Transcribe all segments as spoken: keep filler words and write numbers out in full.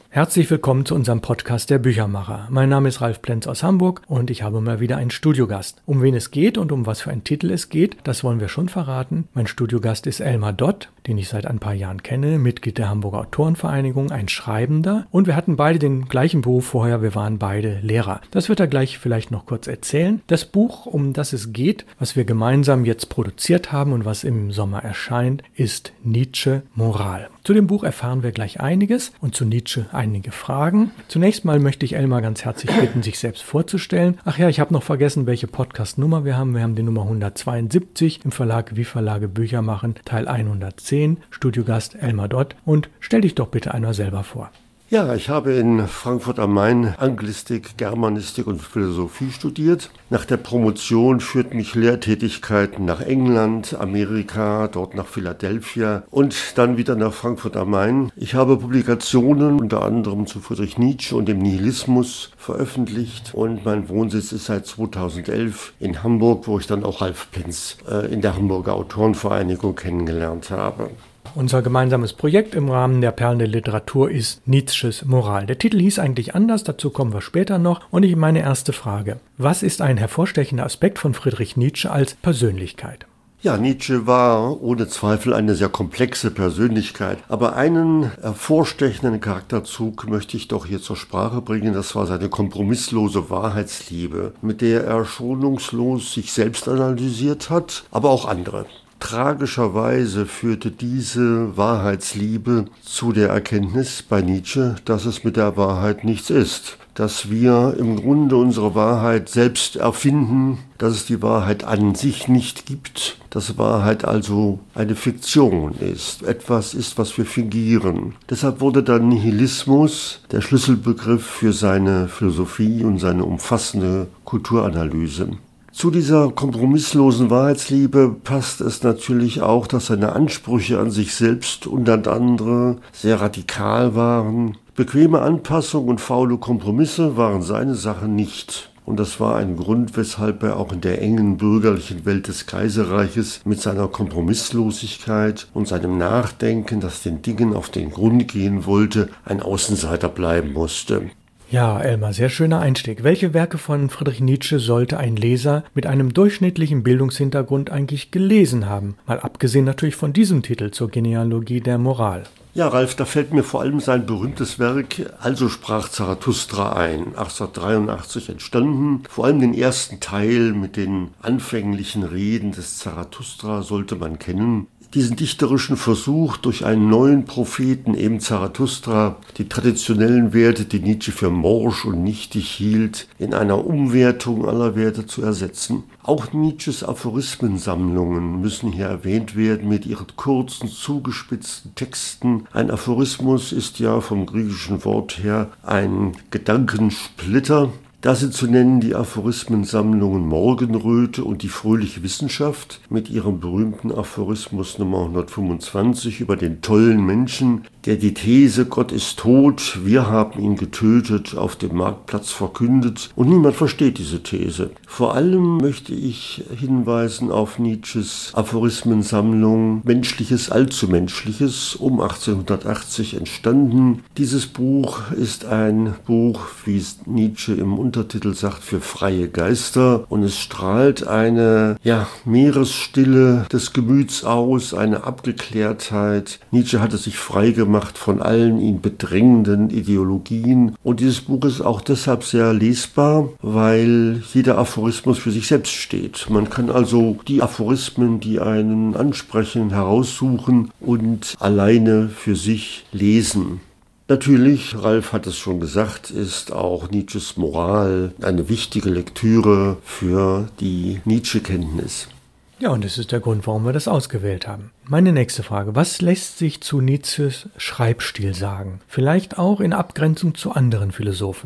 Herzlich willkommen zu unserem Podcast der Büchermacher. Mein Name ist Ralf Plenz aus Hamburg und ich habe mal wieder einen Studiogast. Um wen es geht und um was für einen Titel es geht, das wollen wir schon verraten. Mein Studiogast ist Elmar Dott, den ich seit ein paar Jahren kenne, Mitglied der Hamburger Autorenvereinigung, ein Schreibender. Und wir hatten beide den gleichen Beruf vorher, wir waren beide Lehrer. Das wird er gleich vielleicht noch kurz erzählen. Das Buch, um das es geht, was wir gemeinsam jetzt produziert haben und was im Sommer erscheint, ist Nietzsche Moral. Zu dem Buch erfahren wir gleich einiges und zu Nietzsche einige Fragen. Zunächst mal möchte ich Elmar ganz herzlich bitten, sich selbst vorzustellen. Ach ja, ich habe noch vergessen, welche Podcast-Nummer wir haben. Wir haben die Nummer hundertzweiundsiebzig im Verlag Wie Verlage Bücher machen, Teil hundertzehn, Studiogast Elmar Dott. Und stell dich doch bitte einmal selber vor. Ja, ich habe in Frankfurt am Main Anglistik, Germanistik und Philosophie studiert. Nach der Promotion führten mich Lehrtätigkeiten nach England, Amerika, dort nach Philadelphia und dann wieder nach Frankfurt am Main. Ich habe Publikationen unter anderem zu Friedrich Nietzsche und dem Nihilismus veröffentlicht und mein Wohnsitz ist seit zweitausendelf in Hamburg, wo ich dann auch Ralf Plenz äh, in der Hamburger Autorenvereinigung kennengelernt habe. Unser gemeinsames Projekt im Rahmen der Perlen der Literatur ist Nietzsches Moral. Der Titel hieß eigentlich anders, dazu kommen wir später noch. Und ich meine erste Frage: Was ist ein hervorstechender Aspekt von Friedrich Nietzsche als Persönlichkeit? Ja, Nietzsche war ohne Zweifel eine sehr komplexe Persönlichkeit. Aber einen hervorstechenden Charakterzug möchte ich doch hier zur Sprache bringen. Das war seine kompromisslose Wahrheitsliebe, mit der er schonungslos sich selbst analysiert hat, aber auch andere. Tragischerweise führte diese Wahrheitsliebe zu der Erkenntnis bei Nietzsche, dass es mit der Wahrheit nichts ist. Dass wir im Grunde unsere Wahrheit selbst erfinden, dass es die Wahrheit an sich nicht gibt, dass Wahrheit also eine Fiktion ist, etwas ist, was wir fingieren. Deshalb wurde dann Nihilismus der Schlüsselbegriff für seine Philosophie und seine umfassende Kulturanalyse. Zu dieser kompromisslosen Wahrheitsliebe passt es natürlich auch, dass seine Ansprüche an sich selbst und an andere sehr radikal waren. Bequeme Anpassung und faule Kompromisse waren seine Sache nicht. Und das war ein Grund, weshalb er auch in der engen bürgerlichen Welt des Kaiserreiches mit seiner Kompromisslosigkeit und seinem Nachdenken, das den Dingen auf den Grund gehen wollte, ein Außenseiter bleiben musste. Ja, Elmar, sehr schöner Einstieg. Welche Werke von Friedrich Nietzsche sollte ein Leser mit einem durchschnittlichen Bildungshintergrund eigentlich gelesen haben? Mal abgesehen natürlich von diesem Titel zur Genealogie der Moral. Ja, Ralf, da fällt mir vor allem sein berühmtes Werk Also sprach Zarathustra ein, achtzehnhundertdreiundachtzig entstanden. Vor allem den ersten Teil mit den anfänglichen Reden des Zarathustra sollte man kennen. Diesen dichterischen Versuch, durch einen neuen Propheten, eben Zarathustra, die traditionellen Werte, die Nietzsche für morsch und nichtig hielt, in einer Umwertung aller Werte zu ersetzen. Auch Nietzsches Aphorismensammlungen müssen hier erwähnt werden mit ihren kurzen, zugespitzten Texten. Ein Aphorismus ist ja vom griechischen Wort her ein Gedankensplitter. Da sind zu nennen die Aphorismensammlungen Morgenröte und die fröhliche Wissenschaft mit ihrem berühmten Aphorismus Nummer hundertfünfundzwanzig über den tollen Menschen, der die These Gott ist tot, wir haben ihn getötet, auf dem Marktplatz verkündet und niemand versteht diese These. Vor allem möchte ich hinweisen auf Nietzsches Aphorismensammlung Menschliches Allzumenschliches, um achtzehnhundertachtzig entstanden. Dieses Buch ist ein Buch, wie es Nietzsche im Untertitel sagt, für freie Geister und es strahlt eine ja, Meeresstille des Gemüts aus, eine Abgeklärtheit. Nietzsche hatte sich frei gemacht von allen ihn bedrängenden Ideologien und dieses Buch ist auch deshalb sehr lesbar, weil jeder Aphorismus für sich selbst steht. Man kann also die Aphorismen, die einen ansprechen, heraussuchen und alleine für sich lesen. Natürlich, Ralf hat es schon gesagt, ist auch Nietzsches Moral eine wichtige Lektüre für die Nietzsche-Kenntnis. Ja, und das ist der Grund, warum wir das ausgewählt haben. Meine nächste Frage: Was lässt sich zu Nietzsches Schreibstil sagen? Vielleicht auch in Abgrenzung zu anderen Philosophen.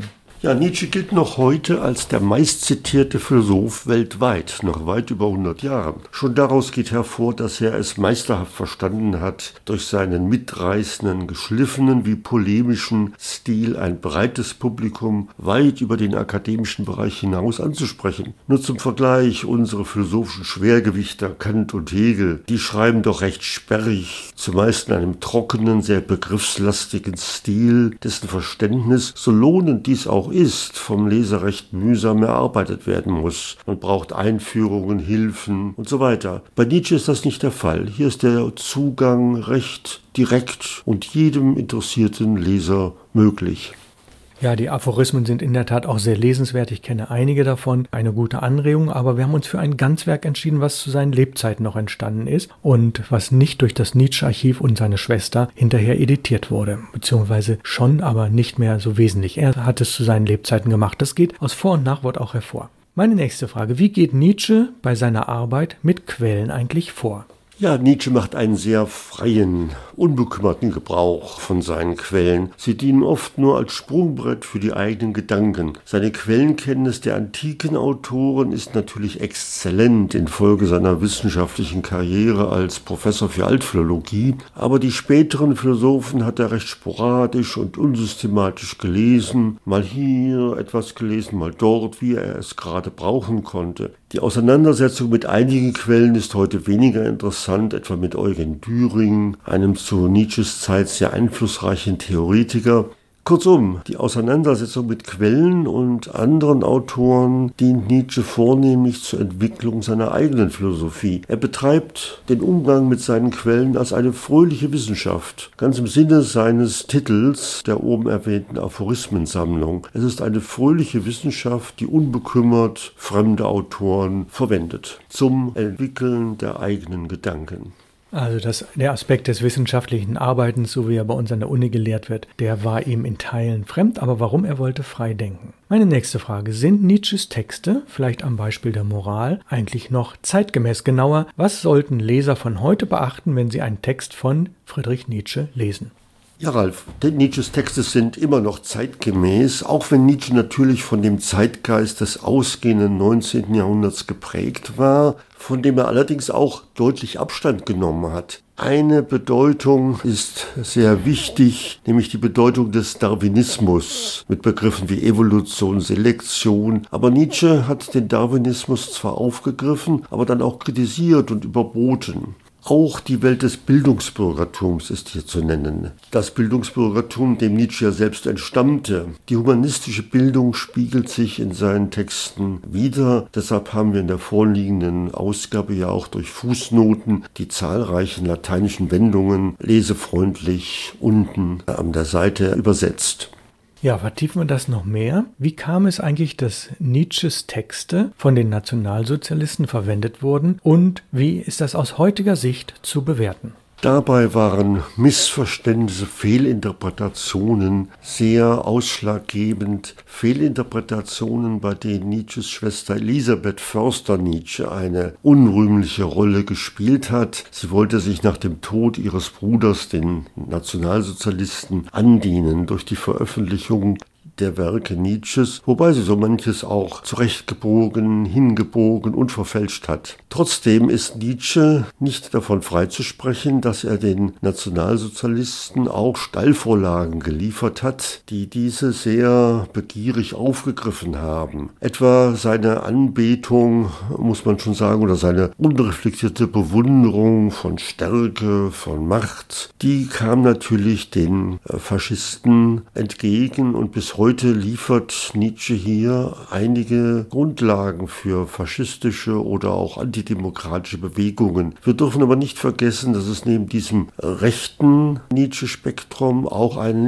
Ja, Nietzsche gilt noch heute als der meistzitierte Philosoph weltweit, nach weit über hundert Jahren. Schon daraus geht hervor, dass er es meisterhaft verstanden hat, durch seinen mitreißenden, geschliffenen wie polemischen Stil ein breites Publikum weit über den akademischen Bereich hinaus anzusprechen. Nur zum Vergleich, unsere philosophischen Schwergewichter Kant und Hegel, die schreiben doch recht sperrig, zumeist in einem trockenen, sehr begriffslastigen Stil, dessen Verständnis, so lohnend dies auch ist, vom Leser recht mühsam erarbeitet werden muss. Man braucht Einführungen, Hilfen und so weiter. Bei Nietzsche ist das nicht der Fall. Hier ist der Zugang recht direkt und jedem interessierten Leser möglich. Ja, die Aphorismen sind in der Tat auch sehr lesenswert. Ich kenne einige davon. Eine gute Anregung, aber wir haben uns für ein Ganzwerk entschieden, was zu seinen Lebzeiten noch entstanden ist und was nicht durch das Nietzsche-Archiv und seine Schwester hinterher editiert wurde. Beziehungsweise schon, aber nicht mehr so wesentlich. Er hat es zu seinen Lebzeiten gemacht. Das geht aus Vor- und Nachwort auch hervor. Meine nächste Frage: Wie geht Nietzsche bei seiner Arbeit mit Quellen eigentlich vor? Ja, Nietzsche macht einen sehr freien, unbekümmerten Gebrauch von seinen Quellen. Sie dienen oft nur als Sprungbrett für die eigenen Gedanken. Seine Quellenkenntnis der antiken Autoren ist natürlich exzellent infolge seiner wissenschaftlichen Karriere als Professor für Altphilologie, aber die späteren Philosophen hat er recht sporadisch und unsystematisch gelesen, mal hier etwas gelesen, mal dort, wie er es gerade brauchen konnte. Die Auseinandersetzung mit einigen Quellen ist heute weniger interessant, etwa mit Eugen Düring, einem zu Nietzsches Zeit sehr einflussreichen Theoretiker. Kurzum, die Auseinandersetzung mit Quellen und anderen Autoren dient Nietzsche vornehmlich zur Entwicklung seiner eigenen Philosophie. Er betreibt den Umgang mit seinen Quellen als eine fröhliche Wissenschaft, ganz im Sinne seines Titels der oben erwähnten Aphorismensammlung. Es ist eine fröhliche Wissenschaft, die unbekümmert fremde Autoren verwendet zum Entwickeln der eigenen Gedanken. Also das, der Aspekt des wissenschaftlichen Arbeitens, so wie er bei uns an der Uni gelehrt wird, der war ihm in Teilen fremd, aber warum? Er wollte frei denken. Meine nächste Frage: Sind Nietzsches Texte, vielleicht am Beispiel der Moral, eigentlich noch zeitgemäß? Genauer, was sollten Leser von heute beachten, wenn sie einen Text von Friedrich Nietzsche lesen? Ja, Ralf, denn Nietzsches Texte sind immer noch zeitgemäß, auch wenn Nietzsche natürlich von dem Zeitgeist des ausgehenden neunzehnten Jahrhunderts geprägt war, von dem er allerdings auch deutlich Abstand genommen hat. Eine Bedeutung ist sehr wichtig, nämlich die Bedeutung des Darwinismus mit Begriffen wie Evolution, Selektion. Aber Nietzsche hat den Darwinismus zwar aufgegriffen, aber dann auch kritisiert und überboten. Auch die Welt des Bildungsbürgertums ist hier zu nennen. Das Bildungsbürgertum, dem Nietzsche ja selbst entstammte. Die humanistische Bildung spiegelt sich in seinen Texten wider. Deshalb haben wir in der vorliegenden Ausgabe ja auch durch Fußnoten die zahlreichen lateinischen Wendungen lesefreundlich unten an der Seite übersetzt. Ja, vertiefen wir das noch mehr. Wie kam es eigentlich, dass Nietzsches Texte von den Nationalsozialisten verwendet wurden und wie ist das aus heutiger Sicht zu bewerten? Dabei waren Missverständnisse, Fehlinterpretationen sehr ausschlaggebend. Fehlinterpretationen, bei denen Nietzsches Schwester Elisabeth Förster-Nietzsche eine unrühmliche Rolle gespielt hat. Sie wollte sich nach dem Tod ihres Bruders, den Nationalsozialisten, andienen durch die Veröffentlichung der Werke Nietzsches, wobei sie so manches auch zurechtgebogen, hingebogen und verfälscht hat. Trotzdem ist Nietzsche nicht davon freizusprechen, dass er den Nationalsozialisten auch Steilvorlagen geliefert hat, die diese sehr begierig aufgegriffen haben. Etwa seine Anbetung, muss man schon sagen, oder seine unreflektierte Bewunderung von Stärke, von Macht, die kam natürlich den Faschisten entgegen und bis heute Heute liefert Nietzsche hier einige Grundlagen für faschistische oder auch antidemokratische Bewegungen. Wir dürfen aber nicht vergessen, dass es neben diesem rechten Nietzsche-Spektrum auch einen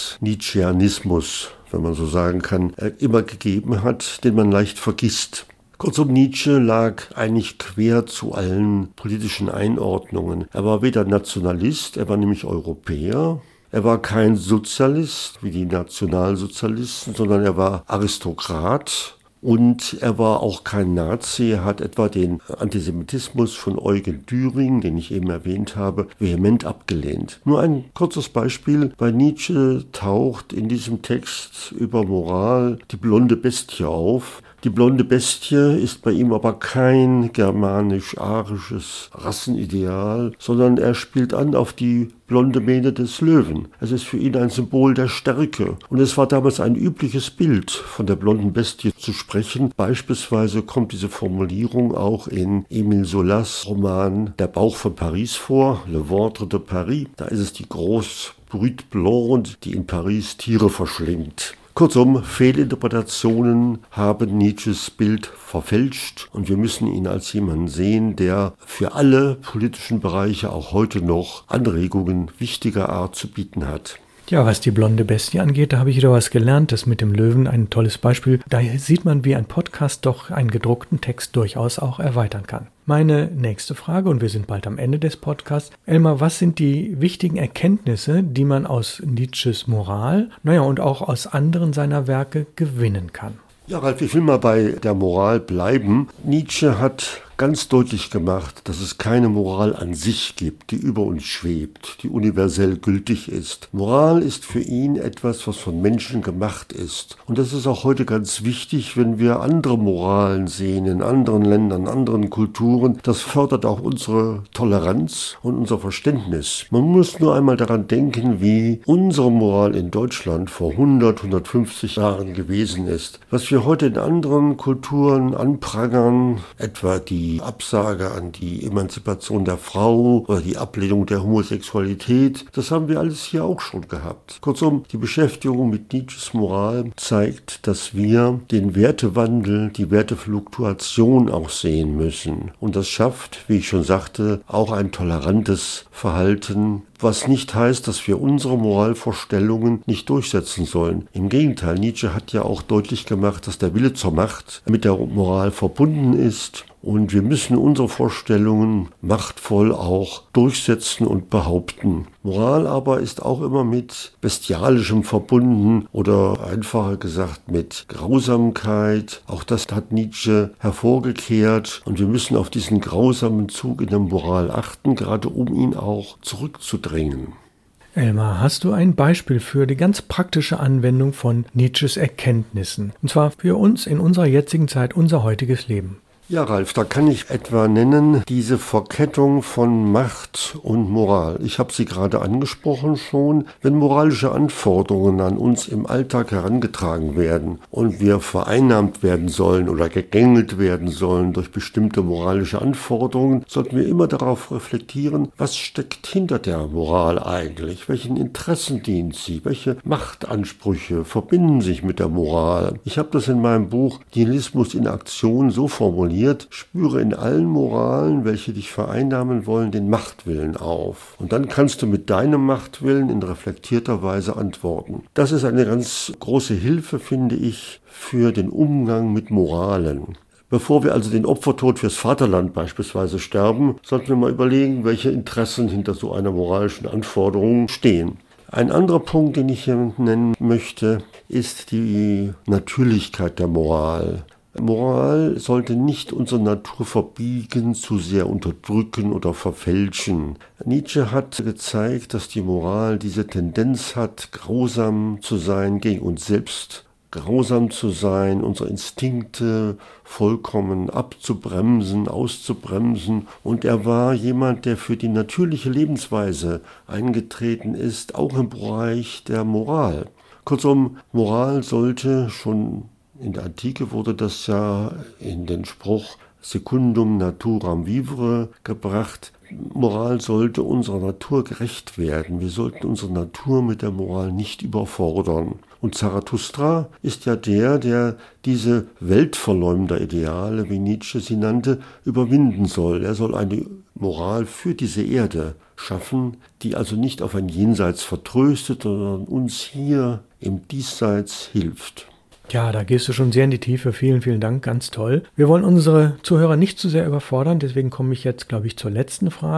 Links-Nietzscheanismus, wenn man so sagen kann, immer gegeben hat, den man leicht vergisst. Kurzum, Nietzsche lag eigentlich quer zu allen politischen Einordnungen. Er war weder Nationalist, er war nämlich Europäer. Er war kein Sozialist wie die Nationalsozialisten, sondern er war Aristokrat. Und er war auch kein Nazi. Er hat etwa den Antisemitismus von Eugen Düring, den ich eben erwähnt habe, vehement abgelehnt. Nur ein kurzes Beispiel. Bei Nietzsche taucht in diesem Text über Moral die blonde Bestie auf. Die blonde Bestie ist bei ihm aber kein germanisch-arisches Rassenideal, sondern er spielt an auf die blonde Mähne des Löwen. Es ist für ihn ein Symbol der Stärke. Und es war damals ein übliches Bild, von der blonden Bestie zu sprechen. Beispielsweise kommt diese Formulierung auch in Émile Zolas Roman Der Bauch von Paris vor, Le Ventre de Paris. Da ist es die grosse Brute blonde, die in Paris Tiere verschlingt. Kurzum, Fehlinterpretationen haben Nietzsches Bild verfälscht und wir müssen ihn als jemanden sehen, der für alle politischen Bereiche auch heute noch Anregungen wichtiger Art zu bieten hat. Ja, was die blonde Bestie angeht, da habe ich wieder was gelernt. Das mit dem Löwen, ein tolles Beispiel. Da sieht man, wie ein Podcast doch einen gedruckten Text durchaus auch erweitern kann. Meine nächste Frage, und wir sind bald am Ende des Podcasts. Elmar, was sind die wichtigen Erkenntnisse, die man aus Nietzsches Moral, naja, und auch aus anderen seiner Werke gewinnen kann? Ja, Ralf, ich will mal bei der Moral bleiben. Nietzsche hat ganz deutlich gemacht, dass es keine Moral an sich gibt, die über uns schwebt, die universell gültig ist. Moral ist für ihn etwas, was von Menschen gemacht ist. Und das ist auch heute ganz wichtig, wenn wir andere Moralen sehen in anderen Ländern, anderen Kulturen. Das fördert auch unsere Toleranz und unser Verständnis. Man muss nur einmal daran denken, wie unsere Moral in Deutschland vor hundert, hundertfünfzig Jahren gewesen ist. Was wir heute in anderen Kulturen anprangern, etwa die Die Absage an die Emanzipation der Frau oder die Ablehnung der Homosexualität, das haben wir alles hier auch schon gehabt. Kurzum, die Beschäftigung mit Nietzsches Moral zeigt, dass wir den Wertewandel, die Wertefluktuation auch sehen müssen. Und das schafft, wie ich schon sagte, auch ein tolerantes Verhalten, was nicht heißt, dass wir unsere Moralvorstellungen nicht durchsetzen sollen. Im Gegenteil, Nietzsche hat ja auch deutlich gemacht, dass der Wille zur Macht mit der Moral verbunden ist. Und wir müssen unsere Vorstellungen machtvoll auch durchsetzen und behaupten. Moral aber ist auch immer mit Bestialischem verbunden oder einfacher gesagt mit Grausamkeit. Auch das hat Nietzsche hervorgekehrt. Und wir müssen auf diesen grausamen Zug in der Moral achten, gerade um ihn auch zurückzudrängen. Elmar, hast du ein Beispiel für die ganz praktische Anwendung von Nietzsches Erkenntnissen? Und zwar für uns in unserer jetzigen Zeit, unser heutiges Leben. Ja, Ralf, da kann ich etwa nennen, diese Verkettung von Macht und Moral. Ich habe sie gerade angesprochen schon. Wenn moralische Anforderungen an uns im Alltag herangetragen werden und wir vereinnahmt werden sollen oder gegängelt werden sollen durch bestimmte moralische Anforderungen, sollten wir immer darauf reflektieren, was steckt hinter der Moral eigentlich? Welchen Interessen dient sie? Welche Machtansprüche verbinden sich mit der Moral? Ich habe das in meinem Buch Nihilismus in Aktion so formuliert: Spüre in allen Moralen, welche dich vereinnahmen wollen, den Machtwillen auf. Und dann kannst du mit deinem Machtwillen in reflektierter Weise antworten. Das ist eine ganz große Hilfe, finde ich, für den Umgang mit Moralen. Bevor wir also den Opfertod fürs Vaterland beispielsweise sterben, sollten wir mal überlegen, welche Interessen hinter so einer moralischen Anforderung stehen. Ein anderer Punkt, den ich hier nennen möchte, ist die Natürlichkeit der Moral. Moral sollte nicht unsere Natur verbiegen, zu sehr unterdrücken oder verfälschen. Nietzsche hat gezeigt, dass die Moral diese Tendenz hat, grausam zu sein gegen uns selbst, grausam zu sein, unsere Instinkte vollkommen abzubremsen, auszubremsen. Und er war jemand, der für die natürliche Lebensweise eingetreten ist, auch im Bereich der Moral. Kurzum, Moral sollte schon in der Antike wurde das ja in den Spruch Secundum naturam vivere gebracht. Moral sollte unserer Natur gerecht werden. Wir sollten unsere Natur mit der Moral nicht überfordern. Und Zarathustra ist ja der, der diese Weltverleumder-Ideale, wie Nietzsche sie nannte, überwinden soll. Er soll eine Moral für diese Erde schaffen, die also nicht auf ein Jenseits vertröstet, sondern uns hier im Diesseits hilft. Ja, da gehst du schon sehr in die Tiefe. Vielen, vielen Dank, ganz toll. Wir wollen unsere Zuhörer nicht zu sehr überfordern, deswegen komme ich jetzt, glaube ich, zur letzten Frage.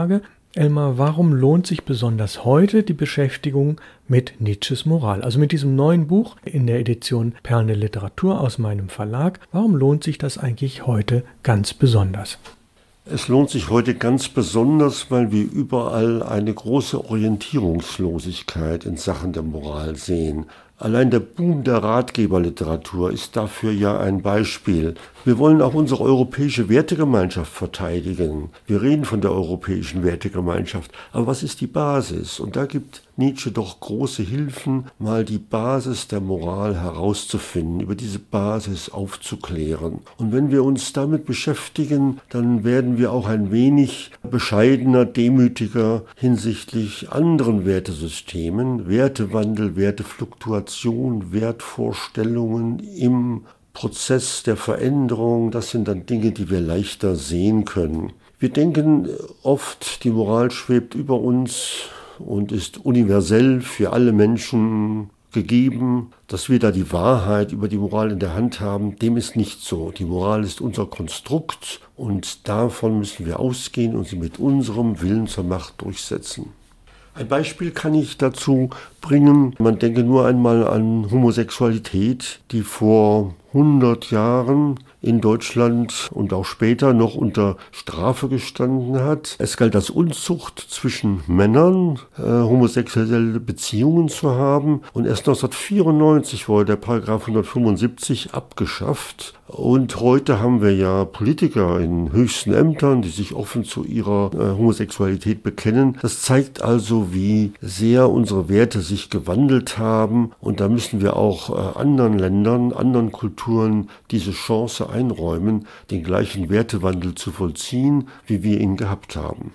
Elmar, warum lohnt sich besonders heute die Beschäftigung mit Nietzsches Moral? Also mit diesem neuen Buch in der Edition Perlen der Literatur aus meinem Verlag. Warum lohnt sich das eigentlich heute ganz besonders? Es lohnt sich heute ganz besonders, weil wir überall eine große Orientierungslosigkeit in Sachen der Moral sehen. Allein der Boom der Ratgeberliteratur ist dafür ja ein Beispiel. Wir wollen auch unsere europäische Wertegemeinschaft verteidigen. Wir reden von der europäischen Wertegemeinschaft. Aber was ist die Basis? Und da gibt Nietzsche doch große Hilfen, mal die Basis der Moral herauszufinden, über diese Basis aufzuklären. Und wenn wir uns damit beschäftigen, dann werden wir auch ein wenig bescheidener, demütiger hinsichtlich anderen Wertesystemen, Wertewandel, Wertefluktuation, Wertvorstellungen im Prozess der Veränderung. Das sind dann Dinge, die wir leichter sehen können. Wir denken oft, die Moral schwebt über uns und ist universell für alle Menschen gegeben, dass wir da die Wahrheit über die Moral in der Hand haben. Dem ist nicht so. Die Moral ist unser Konstrukt und davon müssen wir ausgehen und sie mit unserem Willen zur Macht durchsetzen. Ein Beispiel kann ich dazu bringen. Man denke nur einmal an Homosexualität, die vor hundert Jahren in Deutschland und auch später noch unter Strafe gestanden hat. Es galt als Unzucht zwischen Männern, äh, homosexuelle Beziehungen zu haben. Und erst neunzehnhundertvierundneunzig wurde der Paragraph hundertfünfundsiebzig abgeschafft. Und heute haben wir ja Politiker in höchsten Ämtern, die sich offen zu ihrer äh, Homosexualität bekennen. Das zeigt also, wie sehr unsere Werte sich gewandelt haben. Und da müssen wir auch äh, anderen Ländern, anderen Kulturen diese Chance einräumen, den gleichen Wertewandel zu vollziehen, wie wir ihn gehabt haben.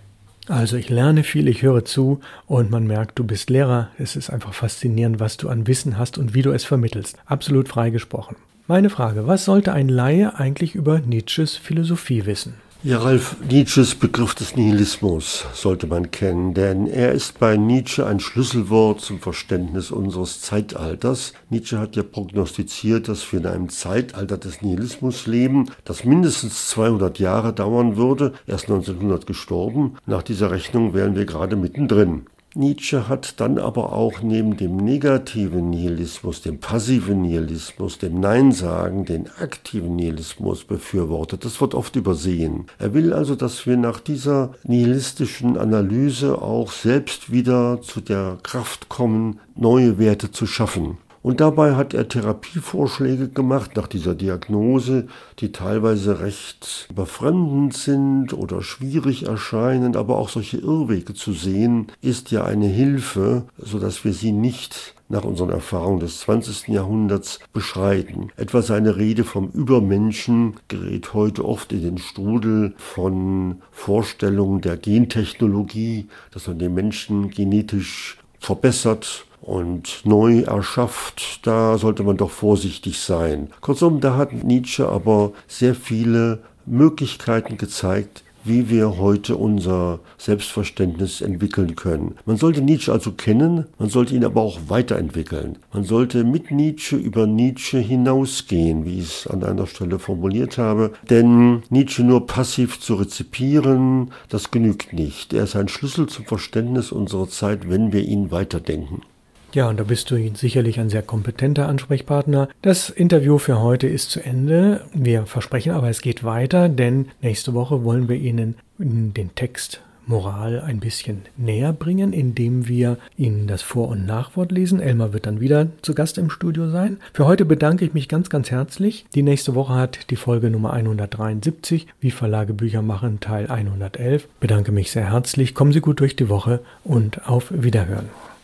Also ich lerne viel, ich höre zu und man merkt, du bist Lehrer. Es ist einfach faszinierend, was du an Wissen hast und wie du es vermittelst. Absolut frei gesprochen. Meine Frage, was sollte ein Laie eigentlich über Nietzsches Philosophie wissen? Ja, Ralf, Nietzsches Begriff des Nihilismus sollte man kennen, denn er ist bei Nietzsche ein Schlüsselwort zum Verständnis unseres Zeitalters. Nietzsche hat ja prognostiziert, dass wir in einem Zeitalter des Nihilismus leben, das mindestens zweihundert Jahre dauern würde, erst neunzehnhundert gestorben. Nach dieser Rechnung wären wir gerade mittendrin. Nietzsche hat dann aber auch neben dem negativen Nihilismus, dem passiven Nihilismus, dem Nein-Sagen, den aktiven Nihilismus befürwortet. Das wird oft übersehen. Er will also, dass wir nach dieser nihilistischen Analyse auch selbst wieder zu der Kraft kommen, neue Werte zu schaffen. Und dabei hat er Therapievorschläge gemacht nach dieser Diagnose, die teilweise recht befremdend sind oder schwierig erscheinen, aber auch solche Irrwege zu sehen, ist ja eine Hilfe, sodass wir sie nicht nach unseren Erfahrungen des zwanzigsten Jahrhunderts beschreiten. Etwa seine Rede vom Übermenschen gerät heute oft in den Strudel von Vorstellungen der Gentechnologie, dass man den Menschen genetisch verbessert und neu erschafft. Da sollte man doch vorsichtig sein. Kurzum, da hat Nietzsche aber sehr viele Möglichkeiten gezeigt, wie wir heute unser Selbstverständnis entwickeln können. Man sollte Nietzsche also kennen, man sollte ihn aber auch weiterentwickeln. Man sollte mit Nietzsche über Nietzsche hinausgehen, wie ich es an einer Stelle formuliert habe. Denn Nietzsche nur passiv zu rezipieren, das genügt nicht. Er ist ein Schlüssel zum Verständnis unserer Zeit, wenn wir ihn weiterdenken. Ja, und da bist du sicherlich ein sehr kompetenter Ansprechpartner. Das Interview für heute ist zu Ende. Wir versprechen aber, es geht weiter, denn nächste Woche wollen wir Ihnen den Text Moral ein bisschen näher bringen, indem wir Ihnen das Vor- und Nachwort lesen. Elmar wird dann wieder zu Gast im Studio sein. Für heute bedanke ich mich ganz, ganz herzlich. Die nächste Woche hat die Folge Nummer hundertdreiundsiebzig, wie Verlage Bücher machen, Teil hundertelf. Bedanke mich sehr herzlich. Kommen Sie gut durch die Woche und auf Wiederhören.